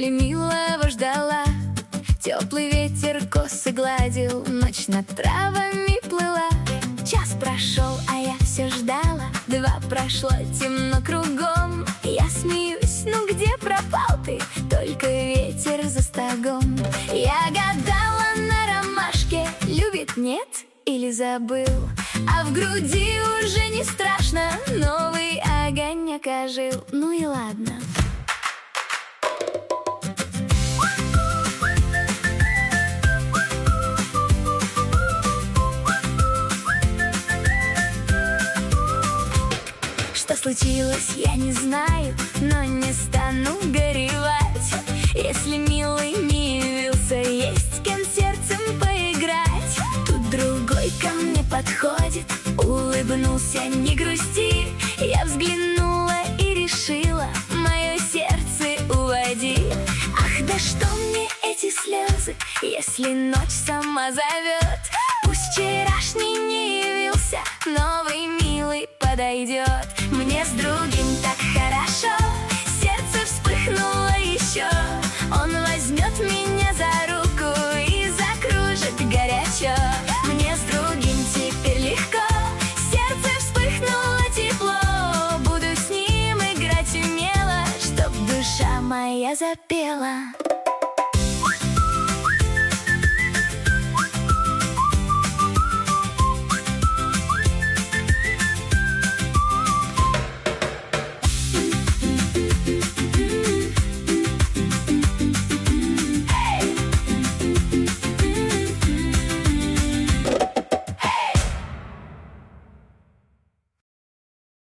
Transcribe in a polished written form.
ли милого ждала. Теплый ветер косы гладил, ночь над травами плыла. Час прошел, а я все ждала. 2 прошло, темно кругом. Я смеюсь, ну где пропал ты? Только ветер за стогом. Я гадала на ромашке, любит, нет или забыл. А в груди уже не страшно, новый огонек ожил. Ну и ладно. Что случилось, я не знаю, но не стану горевать. Если милый не явился, есть с кем сердцем поиграть. Тут другой ко мне подходит, улыбнулся, не грусти. Я взглянула и решила, мое сердце уводи. Ах, да что мне эти слезы, если ночь сама зовет? Пусть вчерашний не явился, новый милый подойдет. Мне с другим так хорошо, сердце вспыхнуло еще. Он возьмет меня за руку и закружит горячо. Мне с другим теперь легко, сердце вспыхнуло тепло. Буду с ним играть умело, чтоб душа моя запела.